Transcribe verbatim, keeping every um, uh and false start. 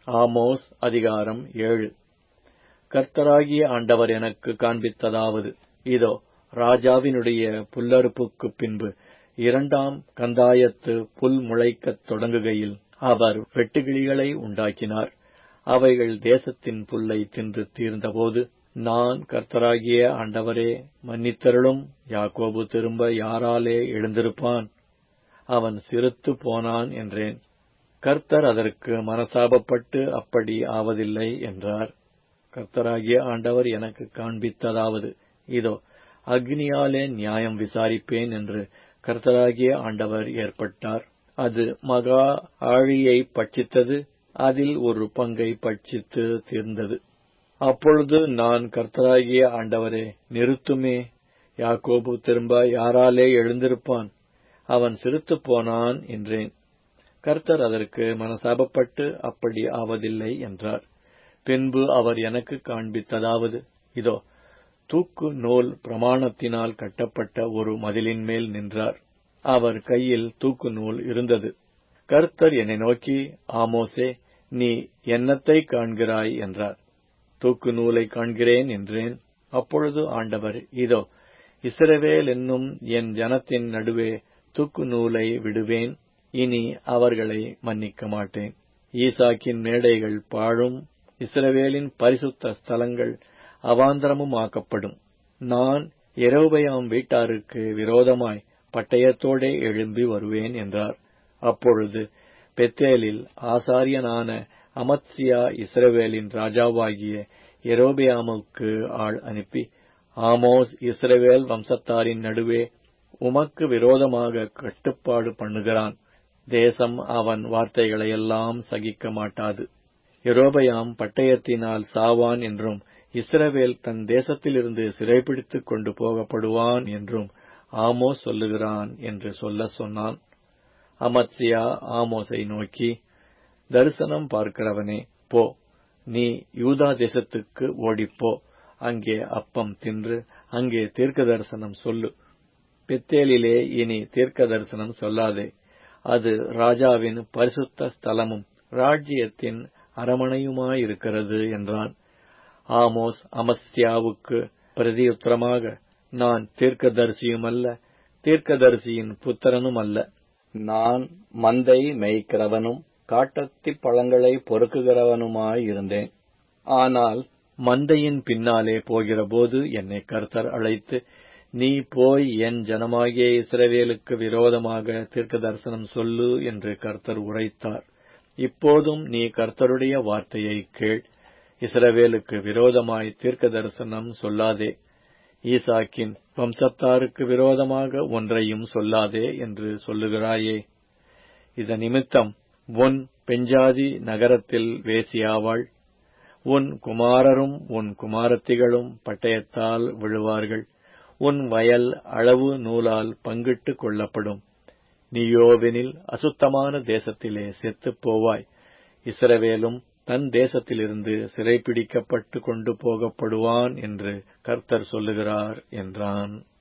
Amos அதிகாரம் ஏழு. கர்த்தராகிய ஆண்டவர் எனக்கு காண்பித்ததாவது, இதோ, ராஜாவினுடைய புல்லறுப்புக்குப் பின்பு இரண்டாம் கந்தாயத்து புல் முளைக்கத் தொடங்குகையில் அவர் வெட்டுக்கிளிகளை உண்டாக்கினார். அவைகள் தேசத்தின் புல்லை தின்று தீர்ந்தபோது, நான் கர்த்தராகிய ஆண்டவரே, மன்னித்தருளும், யாக்கோபு திரும்ப யாராலே எழுந்திருப்பான்? அவன் சிறுத்து போனான் என்றேன். கர்த்தர் அதற்கு மனசாபப்பட்டு அப்படி ஆவதில்லை என்றார். கர்த்தராகிய ஆண்டவர் எனக்கு காண்பித்ததாவது, இதோ, அக்னியாலே நியாயம் விசாரிப்பேன் என்று கர்த்தராகிய ஆண்டவர் ஏற்பட்டார். அது மகா ஆழியை பட்சித்தது, அதில் ஒரு பங்கை பட்சித்து தீர்ந்தது. அப்பொழுது நான், கர்த்தராகிய ஆண்டவரே, நிறுத்துமே, யாக்கோபு திரும்ப யாராலே எழுந்திருப்பான்? அவன் சிறுத்து போனான் என்றேன். கர்த்தர் அதற்கு மனசாபப்பட்டு அப்படி ஆவதில்லை என்றார். பின்பு அவர் எனக்கு காண்பித்ததாவது, இதோ, தூக்கு நூல் பிரமாணத்தினால் கட்டப்பட்ட ஒரு மதிலின் மேல் நின்றார். அவர் கையில் தூக்கு நூல் இருந்தது. கர்த்தர் என்னை நோக்கி, ஆமோசே, நீ என்னத்தை காண்கிறாய் என்றார். தூக்கு நூலை காண்கிறேன் என்றேன். அப்பொழுது ஆண்டவர், இதோ, இஸ்ரவேல் என்னும் என் ஜனத்தின் நடுவே தூக்கு நூலை விடுவேன், இனி அவர்களை மன்னிக்க மாட்டேன். ஈசாக்கின் மேடைகள் பாழும், இஸ்ரவேலின் பரிசுத்த ஸ்தலங்கள் அவாந்தரமும் ஆக்கப்படும். நான் யெரொபெயாம் வீட்டாருக்கு விரோதமாய் பட்டயத்தோடே எழும்பி வருவேன் என்றார். அப்பொழுது பெத்தேலில் ஆசாரியனான அமத்சியா இஸ்ரவேலின் ராஜாவாகிய யெரொபெயாமுக்கு ஆள் அனுப்பி, ஆமோஸ் இஸ்ரவேல் வம்சத்தாரின் நடுவே உமக்கு விரோதமாக கட்டுப்பாடு பண்ணுகிறான். தேசம் அவன் வார்த்தைகளையெல்லாம் சகிக்க மாட்டாது. யெரொபெயாம் பட்டயத்தினால் சாவான் என்றும், இஸ்ரவேல் தன் தேசத்திலிருந்து சிறைபிடித்துக் கொண்டு போகப்படுவான் என்றும் ஆமோஸ் சொல்லுகிறான் என்று சொல்ல சொன்னான். அமத்சியா ஆமோஸை நோக்கி, தரிசனம் பார்க்கிறவனே, போ, நீ யூதா தேசத்துக்கு ஓடிப்போ, அங்கே அப்பம் தின்று அங்கே தீர்க்க தரிசனம் சொல்லு. பெத்தேலிலே இனி தீர்க்க தரிசனம் சொல்லாதே, அது ராஜாவின் பரிசுத்த ஸ்தலமும் ராஜ்யத்தின் அரமனையுமாயிருக்கிறது என்றான். ஆமோஸ் அமத்சியாவுக்கு பிரதியுத்தரமாக, நான் தீர்க்கதரிசியுமல்ல, தீர்க்கதரிசியின் புத்திரனும் அல்ல. நான் மந்தை மேய்க்கிறவனும் காட்டத்தி பழங்களை பொறுக்குகிறவனுமாயிருந்தேன். ஆனால் மந்தையின் பின்னாலே போகிறபோது என்னை கர்த்தர் அழைத்து, நீ போய் என் ஜனமாகிய இஸ்ரவேலுக்கு விரோதமாக தீர்க்க தரிசனம் சொல்லு என்று கர்த்தர் உரைத்தார். இப்போதும் நீ கர்த்தருடைய வார்த்தையை கேள். இஸ்ரவேலுக்கு விரோதமாய் தீர்க்க தரிசனம் சொல்லாதே, ஈசாக்கின் வம்சத்தாருக்கு விரோதமாக ஒன்றையும் சொல்லாதே என்று சொல்லுகிறாயே. இதன் நிமித்தம் உன் பெஞ்சாதி நகரத்தில் வேசியாவாள், உன் குமாரரும் உன் குமாரத்திகளும் பட்டயத்தால் விழுவார்கள், உன் வயல் அளவு நூலால் பங்கிட்டு கொள்ளப்படும். நீயோவெனில் அசுத்தமான தேசத்திலே செத்துப் போவாய், இஸ்ரவேலும் தன் தேசத்திலிருந்து சிறைப்பிடிக்கப்பட்டு கொண்டு போகப்படுவான் என்று கர்த்தர் சொல்லுகிறார் என்றான்.